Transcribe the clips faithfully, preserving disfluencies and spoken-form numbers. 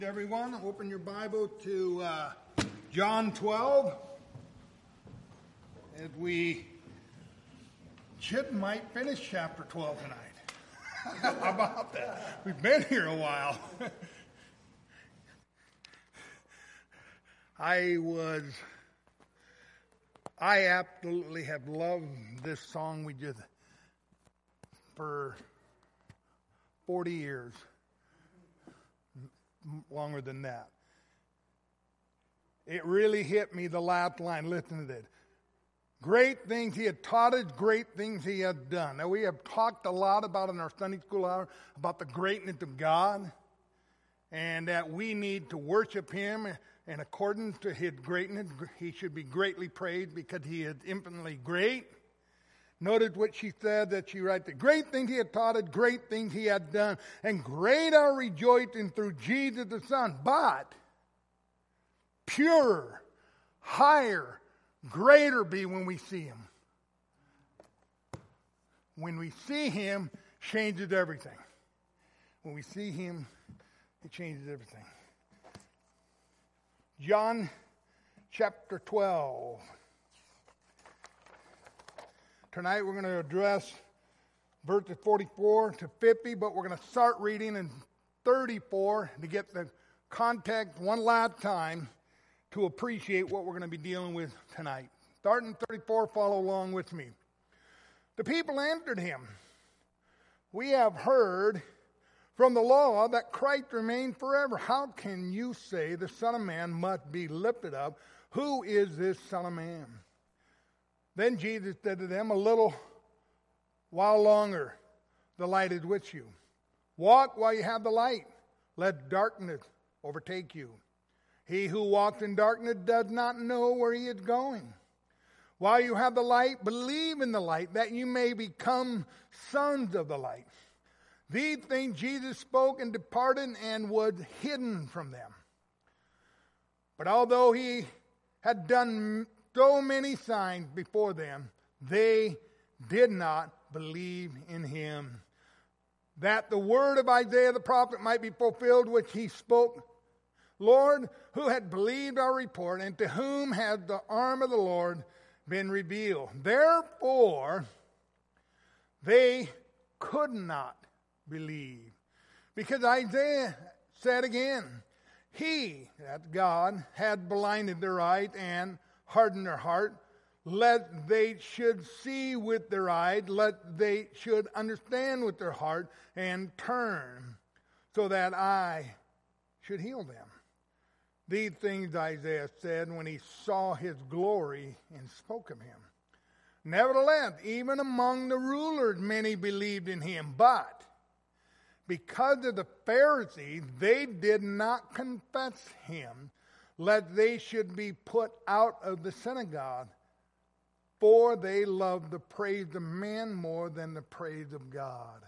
Everyone, open your Bible to uh, John twelve. As we should might finish chapter twelve tonight. How about that? We've been here a while. I was, I absolutely have loved this song we did for forty years. Longer than that. It really hit me, the last line. Listen to it. Great things he had taught us, great things he had done. Now, we have talked a lot about in our Sunday school hour about the greatness of God and that we need to worship him in accordance to his greatness. He should be greatly praised because he is infinitely great. Notice what she said, that she writes, the great things he had taught us, great things he had done, and great our rejoicing through Jesus the Son. But purer, higher, greater be when we see him. When we see him, changes everything. When we see him, it changes everything. John chapter twelve. Tonight we're going to address verses forty-four to fifty, but we're going to start reading in thirty-four to get the context one last time to appreciate what we're going to be dealing with tonight. Starting thirty-four, follow along with me. The people answered him, we have heard from the law that Christ remains forever. How can you say the Son of Man must be lifted up? Who is this Son of Man? Then Jesus said to them, a little while longer, the light is with you. Walk while you have the light, let darkness overtake you. He who walks in darkness does not know where he is going. While you have the light, believe in the light, that you may become sons of the light. These things Jesus spoke and departed and was hidden from them. But although he had done so many signs before them, they did not believe in him. That the word of Isaiah the prophet might be fulfilled, which he spoke. Lord, who had believed our report, and to whom had the arm of the Lord been revealed? Therefore, they could not believe. Because Isaiah said again, he, that God, had blinded their eyes and harden their heart, lest they should see with their eyes, lest they should understand with their heart, and turn, so that I should heal them. These things Isaiah said when he saw his glory and spoke of him. Nevertheless, even among the rulers many believed in him, but because of the Pharisees, they did not confess him, lest they should be put out of the synagogue, for they loved the praise of man more than the praise of God.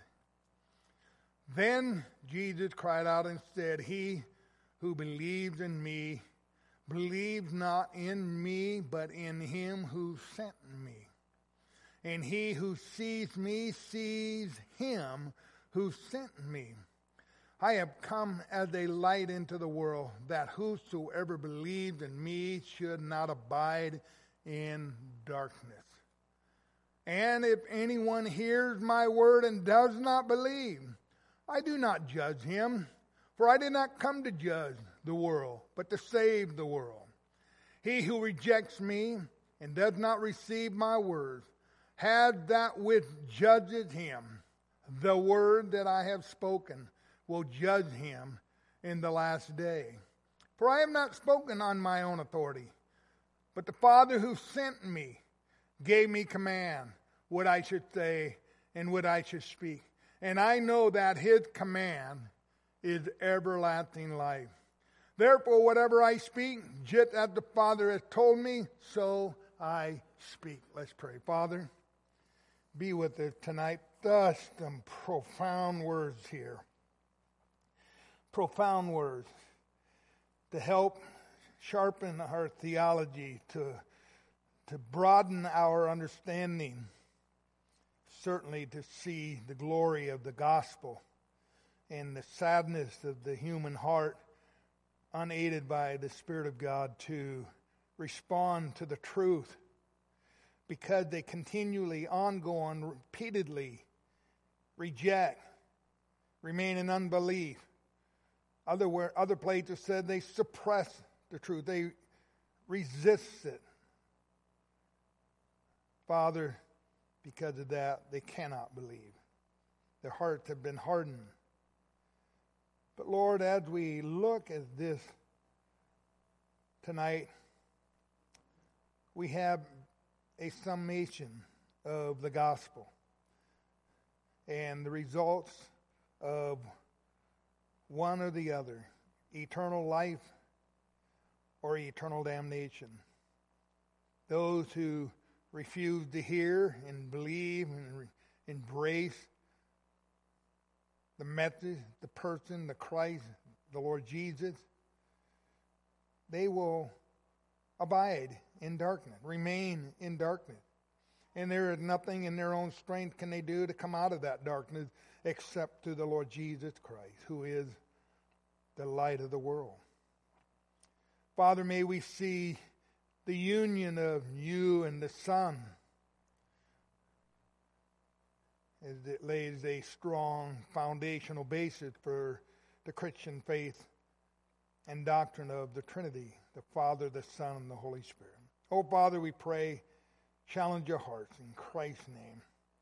Then Jesus cried out and said, he who believes in me, believes not in me, but in him who sent me. And he who sees me sees him who sent me. I have come as a light into the world, that whosoever believes in me should not abide in darkness. And if anyone hears my word and does not believe, I do not judge him, for I did not come to judge the world, but to save the world. He who rejects me and does not receive my words has that which judges him. The word that I have spoken will judge him in the last day. For I have not spoken on my own authority, but the Father who sent me gave me command what I should say and what I should speak. And I know that his command is everlasting life. Therefore, whatever I speak, just as the Father has told me, so I speak. Let's pray. Father, be with us tonight. Thus, some profound words here. Profound words to help sharpen our theology, to, to broaden our understanding, certainly to see the glory of the gospel and the sadness of the human heart unaided by the Spirit of God to respond to the truth because they continually, ongoing, repeatedly reject, remain in unbelief. Other, where, other places said they suppress the truth. They resist it. Father, because of that, they cannot believe. Their hearts have been hardened. But Lord, as we look at this tonight, we have a summation of the gospel and the results of one or the other, eternal life or eternal damnation. Those who refuse to hear and believe and re- embrace the message, the person, the Christ, the Lord Jesus, they will abide in darkness, remain in darkness. And there is nothing in their own strength can they do to come out of that darkness except through the Lord Jesus Christ, who is the light of the world. Father, may we see the union of you and the Son as it lays a strong foundational basis for the Christian faith and doctrine of the Trinity, the Father, the Son, and the Holy Spirit. Oh, Father, we pray, challenge your hearts in Christ's name.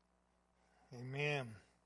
Amen.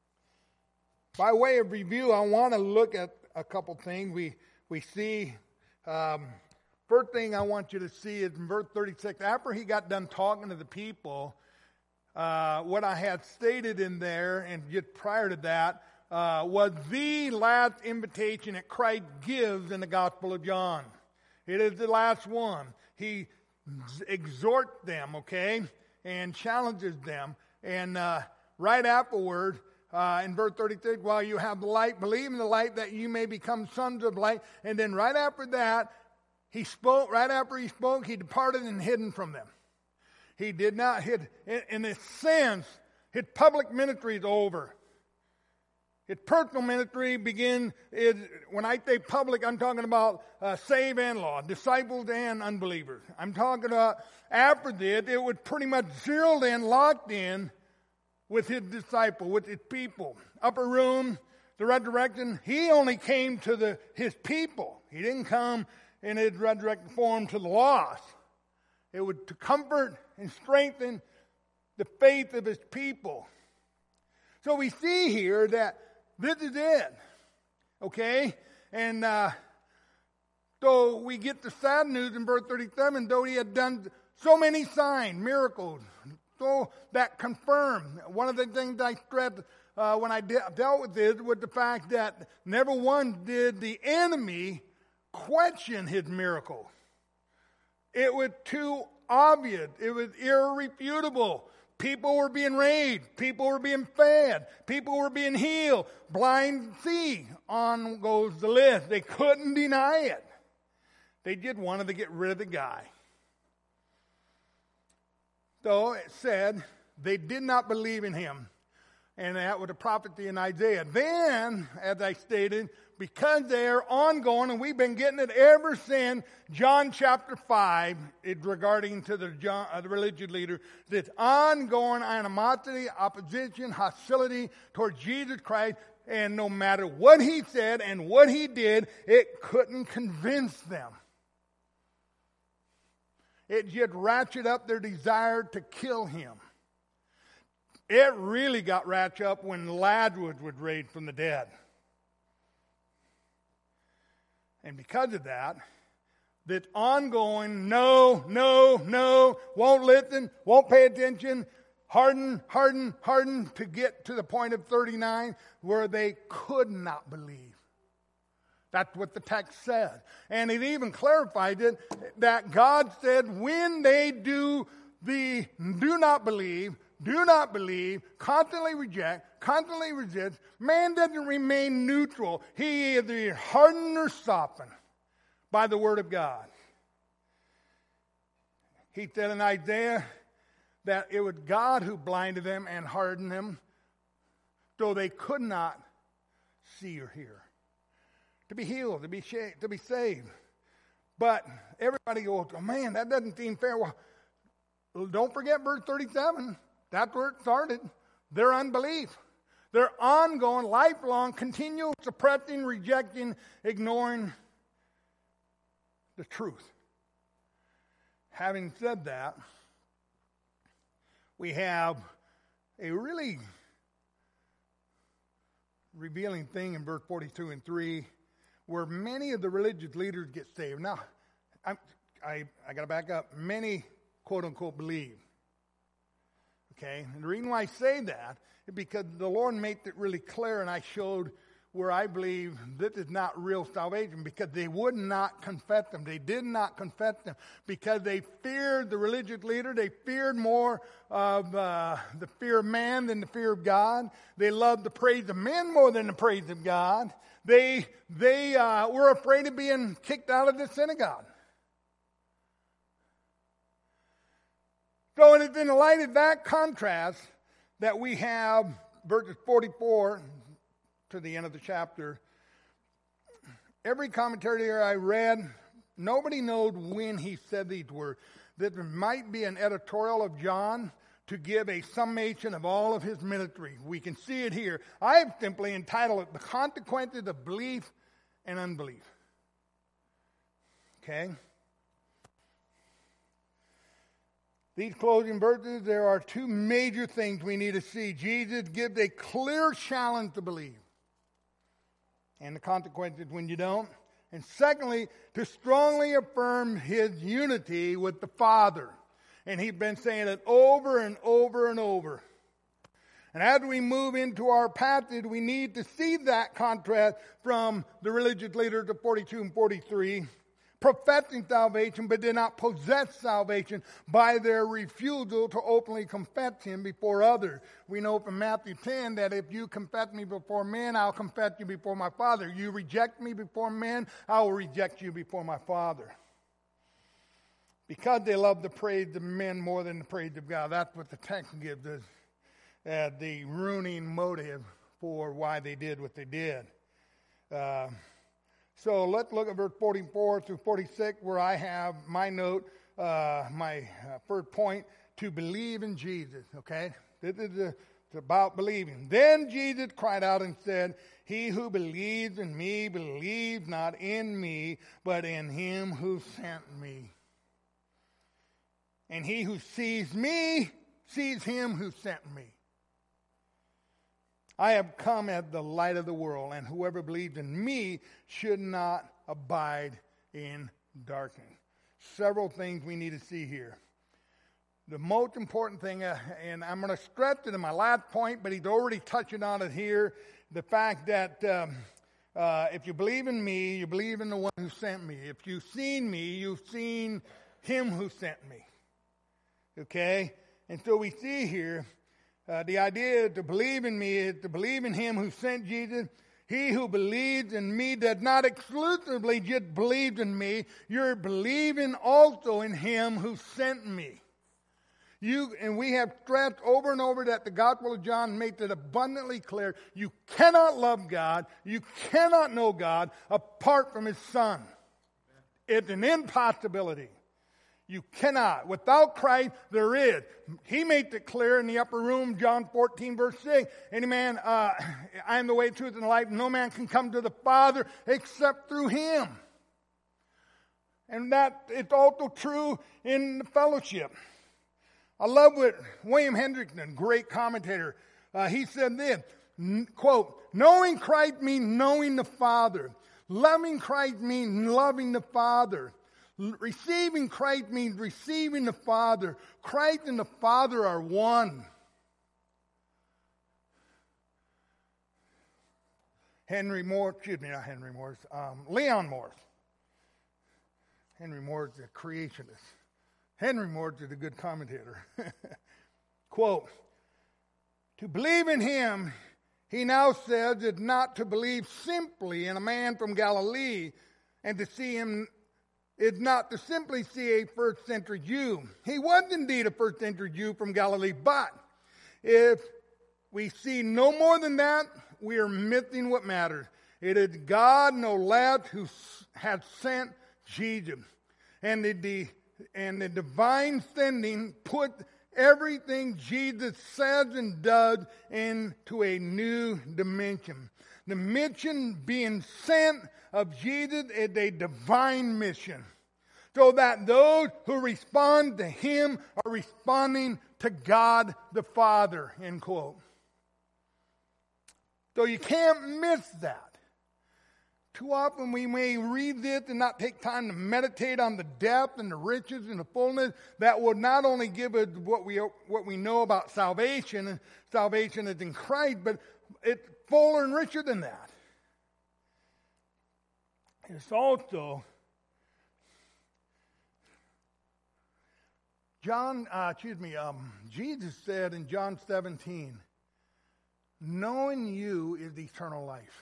By way of review, I want to look at a couple things. We we see, um, first thing I want you to see is in verse thirty-six. After he got done talking to the people, uh, what I had stated in there, and just prior to that, uh, was the last invitation that Christ gives in the Gospel of John. It is the last one. He exhorts them, okay, and challenges them. And uh, right afterward, uh, in verse thirty-six, while you have the light, believe in the light that you may become sons of light. And then right after that, he spoke, right after he spoke, he departed and hidden from them. He did not hid, in, in a sense, his public ministry is over. His personal ministry begin is, when I say public, I'm talking about uh, save and lost, disciples and unbelievers. I'm talking about after this, it was pretty much zeroed in, locked in with his disciple, with his people. Upper room, the resurrection, he only came to the his people. He didn't come in his resurrected form to the lost. It was to comfort and strengthen the faith of his people. So we see here that this is it, okay? And uh, so we get the sad news in verse thirty-seven, though he had done so many signs, miracles, so that confirmed. One of the things I stressed uh, when I de- dealt with this was the fact that never once did the enemy question his miracle. It was too obvious. It was irrefutable. People were being raised. People were being fed. People were being healed. Blind see. On goes the list. They couldn't deny it. They just wanted to get rid of the guy. So it said they did not believe in him. And that was a prophecy in Isaiah. Then, as I stated, because they're ongoing, and we've been getting it ever since John chapter five, it, regarding to the, John, uh, the religious leader, this ongoing animosity, opposition, hostility toward Jesus Christ, and no matter what he said and what he did, it couldn't convince them. It just ratcheted up their desire to kill him. It really got ratcheted up when Lazarus was raised from the dead. And because of that, this ongoing no, no, no, won't listen, won't pay attention, harden, harden, harden to get to the point of thirty-nine where they could not believe. That's what the text said. And it even clarified it that God said when they do the do not believe, do not believe, constantly reject, constantly resist, man doesn't remain neutral. He either hardened or softened by the word of God. He said in Isaiah that it was God who blinded them and hardened them so they could not see or hear. to be healed, to be sha- to be saved. But everybody goes, oh, man, that doesn't seem fair. Well, don't forget verse thirty-seven. That's where it started. Their unbelief. Their ongoing, lifelong, continual suppressing, rejecting, ignoring the truth. Having said that, we have a really revealing thing in verse forty-two and three where many of the religious leaders get saved. Now, I'm, I I got to back up. Many, quote unquote, believe. Okay? And the reason why I say that is because the Lord made it really clear, and I showed where I believe this is not real salvation, because they would not confess them. They did not confess them because they feared the religious leader. They feared more of uh, the fear of man than the fear of God. They loved the praise of men more than the praise of God. They, they uh, were afraid of being kicked out of the synagogue. So it is in the light of that contrast that we have verses forty-four to the end of the chapter. Every commentary I read, nobody knows when he said these words. That there might be an editorial of John to give a summation of all of his ministry. We can see it here. I have simply entitled it, The Consequences of Belief and Unbelief. Okay? These closing verses, there are two major things we need to see. Jesus gives a clear challenge to believe, and the consequences when you don't. And secondly, to strongly affirm his unity with the Father. And he's been saying it over and over and over. And as we move into our passage, we need to see that contrast from the religious leaders of forty-two and forty-three, professing salvation but did not possess salvation by their refusal to openly confess him before others. We know from Matthew ten that if you confess me before men, I'll confess you before my Father. You reject me before men, I will reject you before my Father. Because they love the praise of men more than the praise of God. That's what the text gives us as the ruining motive for why they did what they did. Uh, So let's look at verse forty-four through forty-six, where I have my note, uh, my uh, first point, to believe in Jesus, okay? This is a, it's about believing. Then Jesus cried out and said, he who believes in me believes not in me, but in him who sent me. And he who sees me sees him who sent me. I have come as the light of the world, and whoever believes in me should not abide in darkness. Several things we need to see here. The most important thing, uh, and I'm going to stress it in my last point, but he's already touching on it here, the fact that um, uh, if you believe in me, you believe in the one who sent me. If you've seen me, you've seen him who sent me. Okay? And so we see here, Uh, the idea to believe in me is to believe in him who sent Jesus. He who believes in me does not exclusively just believe in me. You're believing also in him who sent me. You and we have stressed over and over that the Gospel of John makes it abundantly clear. You cannot love God. You cannot know God apart from his Son. It's an impossibility. You cannot. Without Christ, there is. He made it clear in the upper room, John fourteen, verse six. Any man, uh, I am the way, truth, and the life. No man can come to the Father except through him. And that it's also true in the fellowship. I love what William Hendrickson, great commentator, uh, he said this, quote, knowing Christ means knowing the Father. Loving Christ means loving the Father. Receiving Christ means receiving the Father. Christ and the Father are one. Henry Moore, excuse me, not Henry Morris, um, Leon Morris. Henry Morris is a creationist. Henry Morris is a good commentator. Quote, to believe in him, he now says, is not to believe simply in a man from Galilee, and to see him is not to simply see a first century Jew. He was indeed a first century Jew from Galilee, but if we see no more than that, we are missing what matters. It is God no less who has sent Jesus. And the, and the divine sending put everything Jesus says and does into a new dimension. The mission being sent of Jesus is a divine mission. So that those who respond to Him are responding to God the Father, end quote. So you can't miss that. Too often we may read this and not take time to meditate on the depth and the riches and the fullness that will not only give us what we what we know about salvation, and salvation is in Christ, but it's fuller and richer than that. It's also John, uh, excuse me, um, Jesus said in John seventeen, knowing you is eternal life.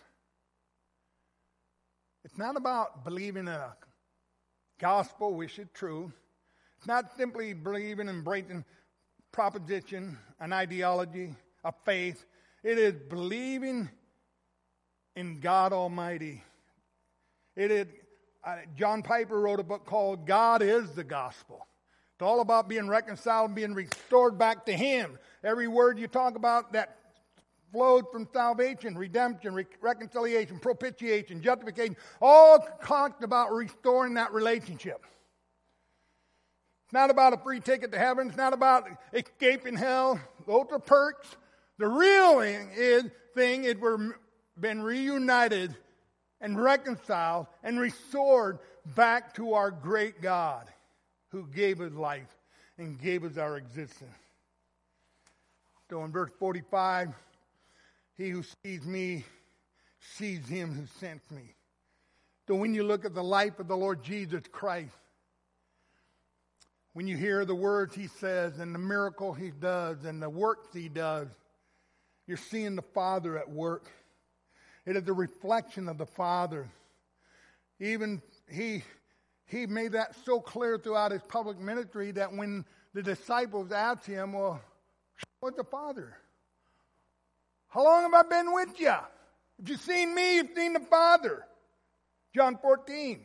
It's not about believing in a gospel, which is true. It's not simply believing and breaking proposition, an ideology, a faith. It is believing in God Almighty. It is. Uh, John Piper wrote a book called "God is the Gospel." It's all about being reconciled and being restored back to Him. Every word you talk about that flowed from salvation, redemption, re- reconciliation, propitiation, justification, all talked about restoring that relationship. It's not about a free ticket to heaven. It's not about escaping hell. Those are perks. The real thing is, thing is we're been reunited and reconciled and restored back to our great God who gave us life and gave us our existence. So in verse forty-five, he who sees me sees Him who sent me. So when you look at the life of the Lord Jesus Christ, when you hear the words He says and the miracle He does and the works He does, you're seeing the Father at work. It is a reflection of the Father. Even He, he made that so clear throughout His public ministry that when the disciples asked Him, well, what's the Father? How long have I been with you? If you've seen me, you've seen the Father. John fourteen.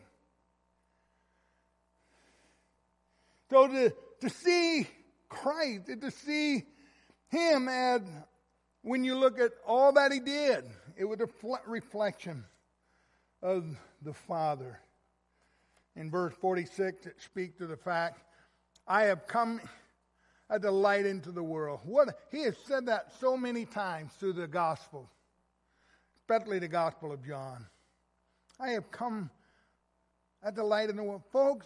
So to, to see Christ, to see Him as, when you look at all that He did, it was a reflection of the Father. In verse forty-six, it speaks to the fact, I have come as a light into the world. What He has said that so many times through the gospel, especially the Gospel of John. I have come as a light in the world. Folks,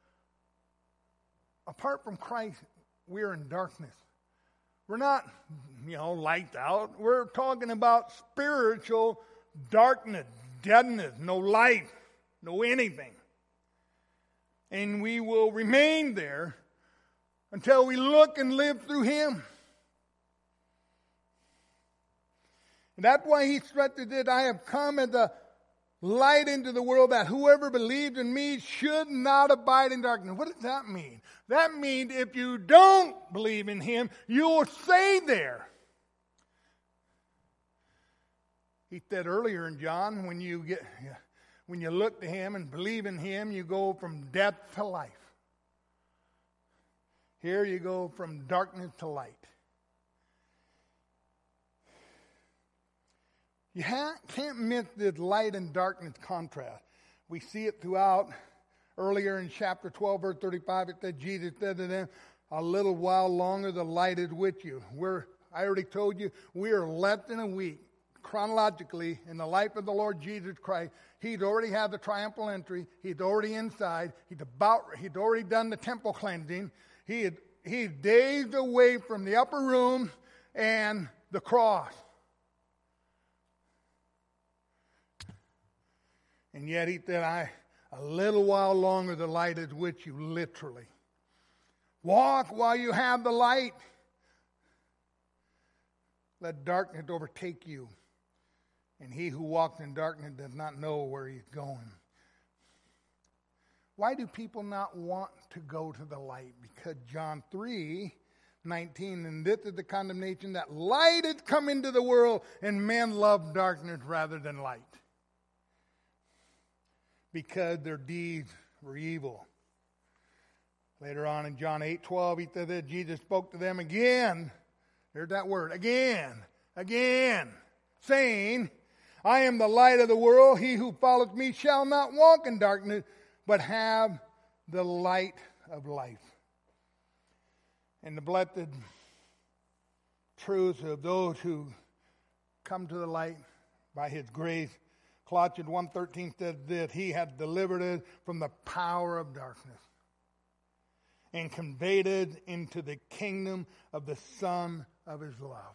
apart from Christ, we're in darkness. We're not, you know, lights out. We're talking about spiritual darkness, deadness, no light, no anything. And we will remain there until we look and live through Him. And that's why He threatened it. I have come as a light into the world that whoever believes in me should not abide in darkness. What does that mean? That means if you don't believe in Him, you will stay there. He said earlier in John, when you get, when you look to Him and believe in Him, you go from death to life. Here you go from darkness to light. You ha- can't miss this light and darkness contrast. We see it throughout. Earlier in chapter twelve, verse thirty-five, it said, Jesus said to them, a little while longer the light is with you. We're, I already told you, we are less than a week, chronologically, in the life of the Lord Jesus Christ. He'd already had the triumphal entry. He's already inside. He's about, he'd already done the temple cleansing. He had, he's days away from the upper room and the cross. And yet he said, I, a little while longer the light is with you, literally. Walk while you have the light. Let darkness overtake you. And he who walks in darkness does not know where he's going. Why do people not want to go to the light? Because John three nineteen, and this is the condemnation, that light has come into the world, and men love darkness rather than light. because their deeds were evil. Later on in John eight twelve, he said that Jesus spoke to them again. There's that word, again, again, saying, I am the light of the world. He who follows me shall not walk in darkness, but have the light of life. And the blessed truths of those who come to the light by his grace. Colossians one thirteen says that he hath delivered us from the power of darkness and conveyed us into the kingdom of the Son of his love.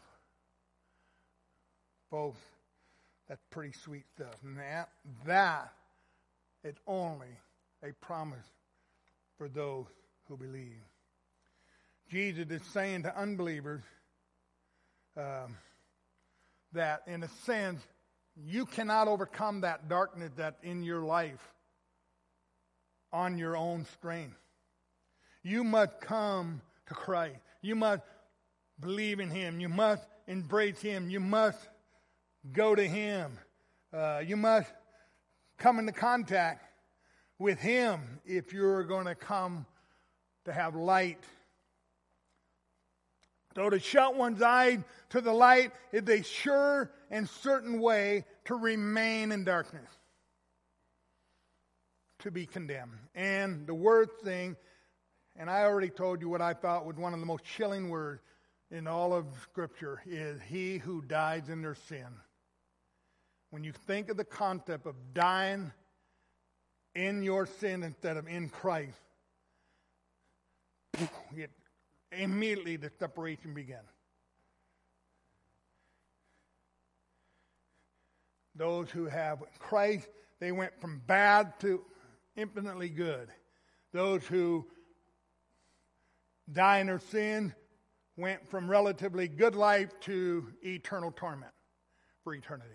Folks, that's pretty sweet stuff. And that, that is only a promise for those who believe. Jesus is saying to unbelievers um, that, in a sense, you cannot overcome that darkness that's in your life on your own strength. You must come to Christ. You must believe in him. You must embrace him. You must go to him. Uh, you must come into contact with him if you're going to come to have light. So to shut one's eye to the light is a sure and certain way to remain in darkness, to be condemned. And the word thing, and I already told you what I thought was one of the most chilling words in all of Scripture, is he who dies in their sin. When you think of the concept of dying in your sin instead of in Christ, it, immediately the separation began. Those who have Christ, they went from bad to infinitely good. Those who die in their sin went from relatively good life to eternal torment for eternity.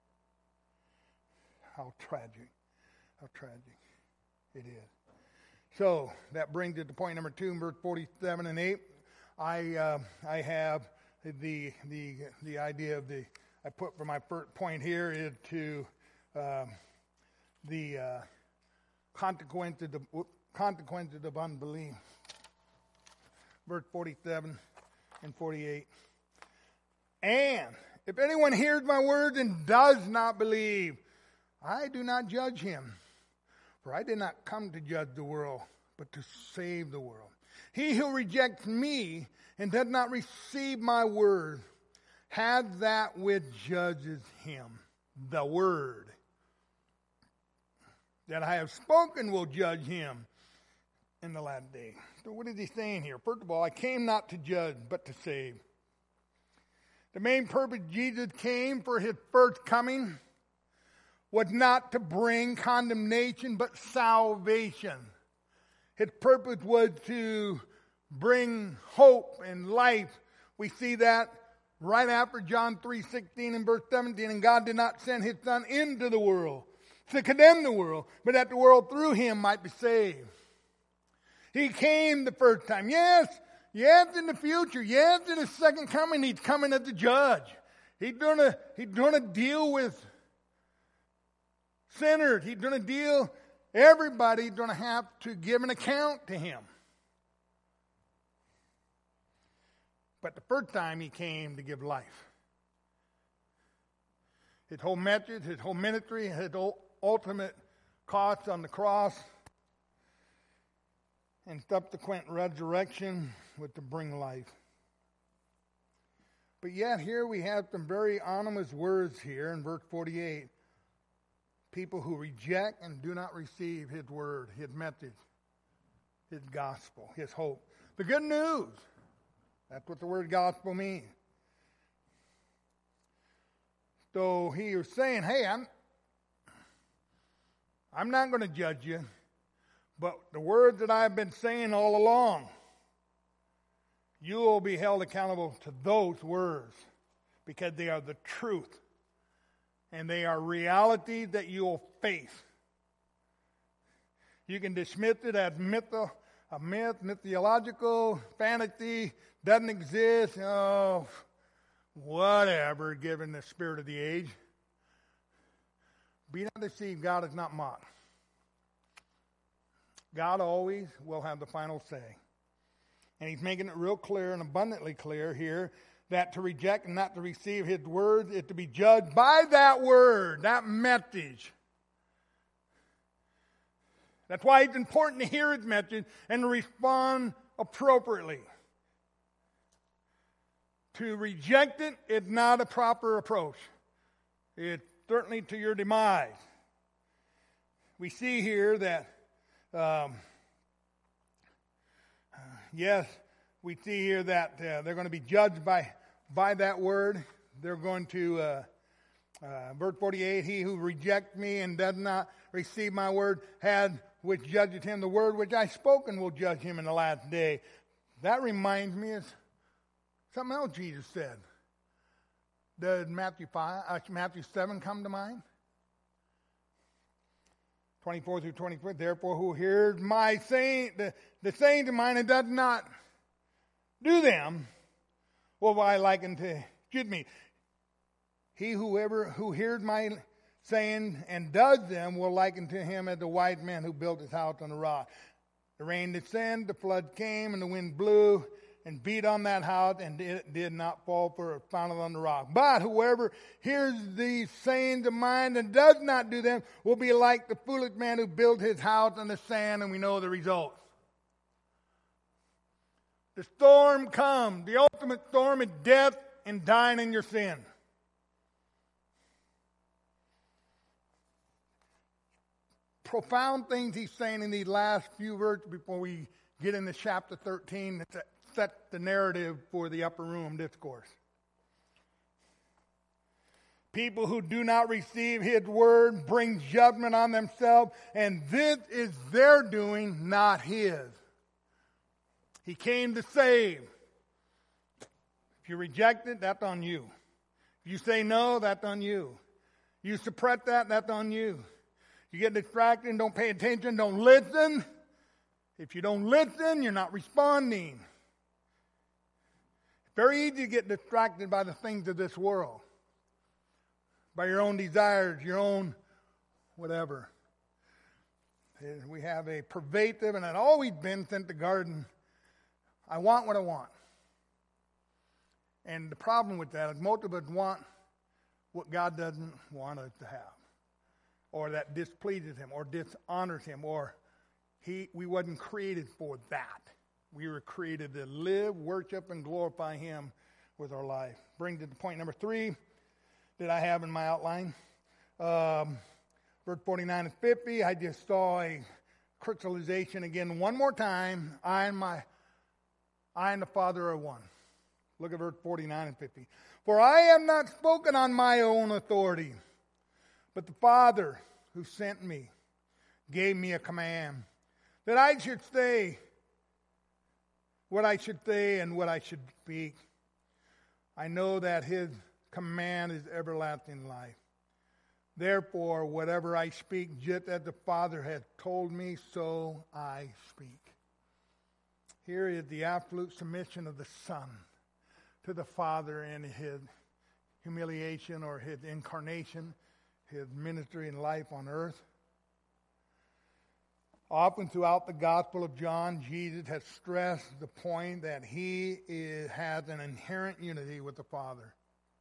How tragic. How tragic it is. So that brings it to point number two, in verse forty-seven and eight. I uh, I have the the the idea of the I put for my first point here is to um, the uh, consequences of consequences of unbelief. Verse forty-seven and forty-eight. And if anyone hears my words and does not believe, I do not judge him. For I did not come to judge the world, but to save the world. He who rejects me and does not receive my word has that which judges him. The word that I have spoken will judge him in the last day. So what is he saying here? First of all, I came not to judge, but to save. The main purpose Jesus came for his first coming was not to bring condemnation, but salvation. His purpose was to bring hope and life. We see that right after John three sixteen and verse seventeen. And God did not send his Son into the world to condemn the world, but that the world through him might be saved. He came the first time. Yes, yes, in the future. Yes, in his second coming, he's coming as the judge. He's going to he's going to deal with sinners. He's going to deal, everybody's going to have to give an account to him. But the first time he came to give life. His whole message, his whole ministry, his ultimate cost on the cross, and subsequent resurrection was to bring life. But yet here we have some very ominous words here in verse forty-eight. People who reject and do not receive his word, his message, his gospel, his hope. The good news. That's what the word gospel means. So he was saying, hey, I'm, I'm not going to judge you, but the words that I've been saying all along, you will be held accountable to those words because they are the truth. And they are realities that you will face. You can dismiss it as myth, a myth, mythological, fantasy, doesn't exist. Oh, whatever, given the spirit of the age. Be not deceived, God is not mocked. God always will have the final say. And he's making it real clear and abundantly clear here that to reject and not to receive his word is to be judged by that word, that message. That's why it's important to hear his message and to respond appropriately. To reject it is not a proper approach. It's certainly to your demise. We see here that, um, uh, yes, we see here that uh, they're going to be judged by, by that word. They're going to, uh, uh, verse forty-eight, he who rejects me and does not receive my word had which judgeth him the word which I spoken will judge him in the last day. That reminds me of something else Jesus said. Does Matthew five, uh, Matthew seven come to mind? twenty-four through twenty-four. Therefore, who hears my saying, the, the sayings of mine and does not do them, will I liken to, excuse me, he whoever who hears my saying and does them will liken to him as the wise man who built his house on the rock. The rain descended, the flood came, and the wind blew and beat on that house, and it did not fall, for it founded on the rock. But whoever hears these sayings of mine and does not do them will be like the foolish man who built his house on the sand, and we know the results. The storm comes. The ultimate storm is death and dying in your sin. Profound things he's saying in these last few verses before we get into chapter thirteen that set the narrative for the upper room discourse. People who do not receive his word bring judgment on themselves, and this is their doing, not his. He came to save. If you reject it, that's on you. If you say no, that's on you. You suppress that, that's on you. You get distracted and don't pay attention, don't listen. If you don't listen, you're not responding. It's very easy to get distracted by the things of this world. By your own desires, your own whatever. We have a pervasive, and it's always been since the garden, I want what I want. And the problem with that is most of us want what God doesn't want us to have. Or that displeases him, or dishonors him, or he we wasn't created for that. We were created to live, worship, and glorify him with our life. Brings it to point number three that I have in my outline. Um, verse forty-nine and fifty, I just saw a crystallization again one more time. I and my, I and the Father are one. Look at verse forty-nine and fifty. For I have not spoken on my own authority, but the Father who sent me gave me a command that I should say what I should say and what I should speak. I know that his command is everlasting life. Therefore, whatever I speak, just as the Father has told me, so I speak. Here is the absolute submission of the Son to the Father in his humiliation or his incarnation, his ministry and life on earth. Often throughout the Gospel of John, Jesus has stressed the point that he is, has an inherent unity with the Father.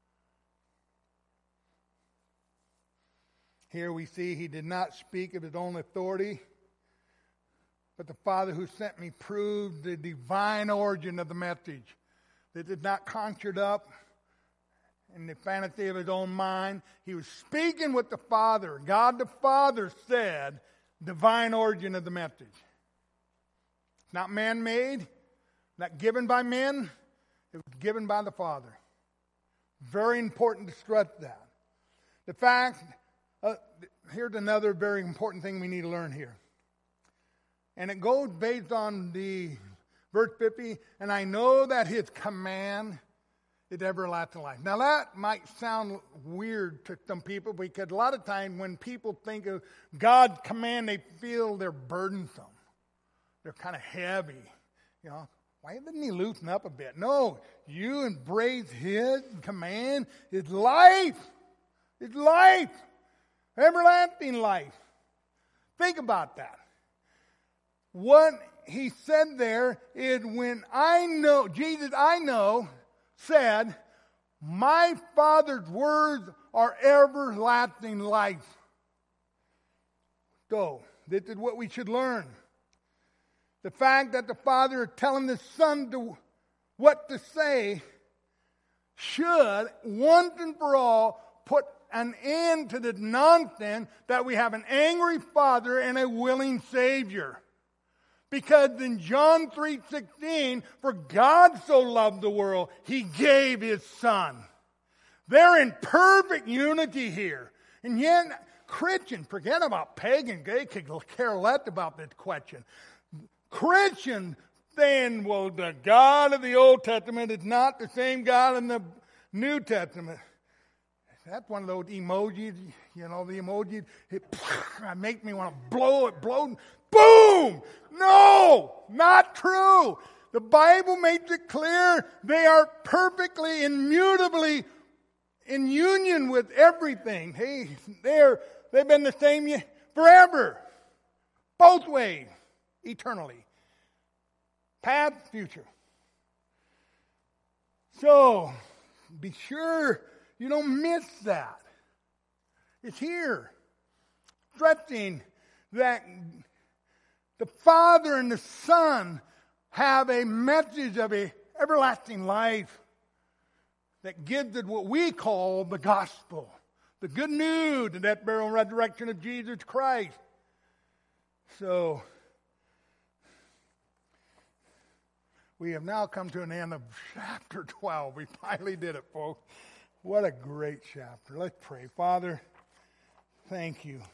Here we see he did not speak of his own authority, but the Father who sent me proved the divine origin of the message. That did not conjured up in the fantasy of his own mind. He was speaking with the Father. God the Father said, divine origin of the message. Not man-made, not given by men. It was given by the Father. Very important to stress that. The fact, uh, here's another very important thing we need to learn here. And it goes based on the verse fifty, and I know that his command is everlasting life. Now that might sound weird to some people because a lot of times when people think of God's command, they feel they're burdensome. They're kind of heavy. You know, why didn't he loosen up a bit? No, you embrace his command, his life. His life. Everlasting life. Think about that. what he said there is when I know, Jesus I know, said, my Father's words are everlasting life. So, this is what we should learn. The fact that the Father is telling the Son to, what to say should, once and for all, put an end to the nonsense that we have an angry Father and a willing Savior. Because in John three sixteen, for God so loved the world, He gave His Son. They're in perfect unity here. And yet, Christians, forget about pagan, they could care less about this question. Christians saying, well, the God of the Old Testament is not the same God in the New Testament. That's one of those emojis, you know, the emojis, it, it makes me want to blow it, blow, boom! No, not true. The Bible makes it clear they are perfectly, immutably in union with everything. Hey, they're, they've been the same forever. Both ways, eternally. Past, future. So, be sure you don't miss that. It's here. Stressing that the Father and the Son have a message of a everlasting life that gives it what we call the gospel. The good news, the death, burial, and resurrection of Jesus Christ. So, we have now come to an end of chapter twelve. We finally did it, folks. What a great chapter. Let's pray. Father, thank you.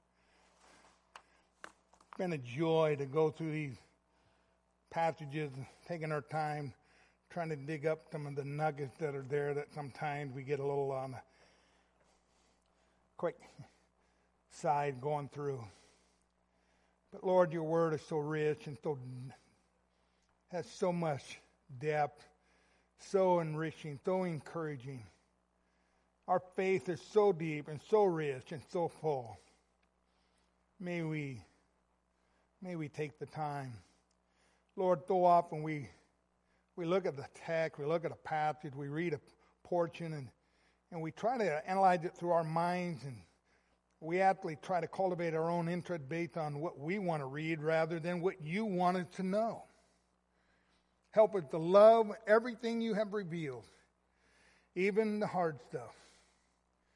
It's been a joy to go through these passages, taking our time, trying to dig up some of the nuggets that are there that sometimes we get a little on the quick side going through. But Lord, your word is so rich and so has so much depth, so enriching, so encouraging. Our faith is so deep and so rich and so full. May we, may we take the time. Lord, so often we we look at the text, we look at a passage, we read a portion, and, and we try to analyze it through our minds, and we actually try to cultivate our own interest based on what we want to read rather than what you wanted to know. Help us to love everything you have revealed, even the hard stuff.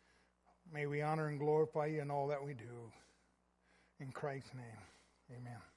May we honor and glorify you in all that we do. In Christ's name, amen.